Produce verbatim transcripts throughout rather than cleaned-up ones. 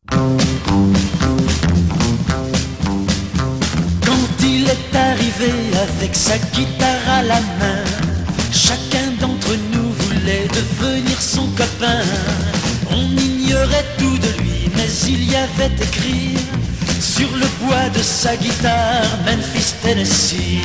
Quand il est arrivé avec sa guitare à la main, chacun d'entre nous voulait devenir son copain. On ignorait tout de lui, mais il y avait écrit sur le bois de sa guitare Memphis, Tennessee.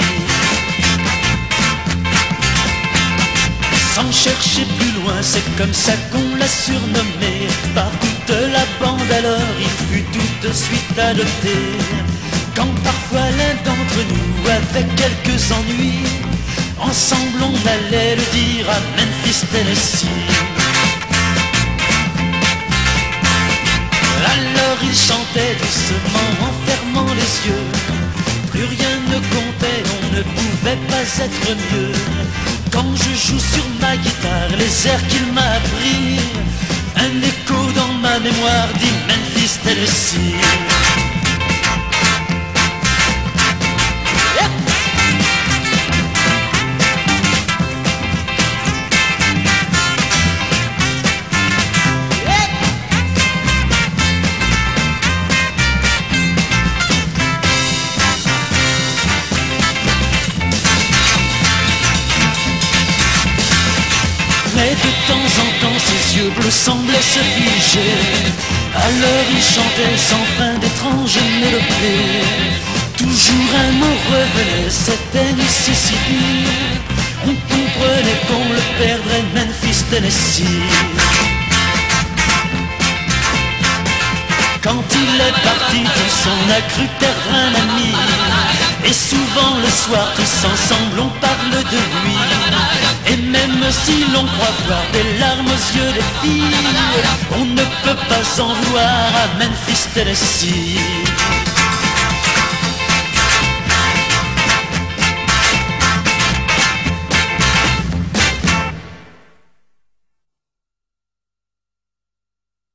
Sans chercher plus loin, c'est comme ça qu'on l'a surnommé par toute la bande, alors il fut tout de suite adopté. Quand parfois l'un d'entre nous avait quelques ennuis, ensemble on allait le dire à Memphis, Tennessee. Alors il chantait doucement en fermant les yeux. Plus rien ne comptait, on ne pouvait pas être mieux. Quand je joue sur ma guitare les airs qu'il m'a appris, un écho dans ma mémoire dit Memphis, Tennessee. Mais de temps en temps ses yeux bleus semblaient se figer. Alors il chantait sans fin d'étranges mélodies. Toujours un mot revenait, c'était Mississippi. On comprenait qu'on le perdrait, Memphis, Tennessee. Quand il est parti, tous on a cru perdre un ami. Et souvent le soir, tous ensemble, on parle de lui. Et même si l'on croit voir des larmes aux yeux des filles, on ne peut pas en vouloir à Memphis, Tennessee.